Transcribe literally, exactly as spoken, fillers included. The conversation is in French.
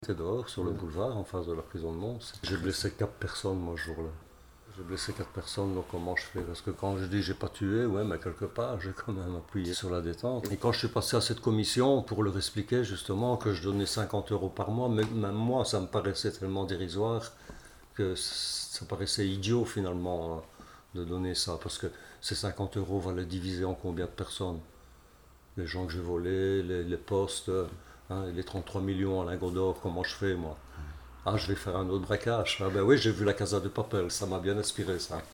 J'étais dehors sur le boulevard en face de la prison de Mons. J'ai blessé quatre personnes moi ce jour-là. J'ai blessé quatre personnes, donc comment je fais? Parce que quand je dis j'ai pas tué, ouais, mais quelque part j'ai quand même appuyé sur la détente. Et quand je suis passé à cette commission pour leur expliquer justement que je donnais cinquante euros par mois, même, même moi ça me paraissait tellement dérisoire que ça paraissait idiot finalement hein, de donner ça. Parce que ces cinquante euros va les diviser en combien de personnes? Les gens que j'ai volés, les, les postes. Hein, les trente-trois millions à lingots d'or, comment je fais moi? Ah, je vais faire un autre braquage. Ah ben oui, j'ai vu la Casa de Papel, ça m'a bien inspiré ça.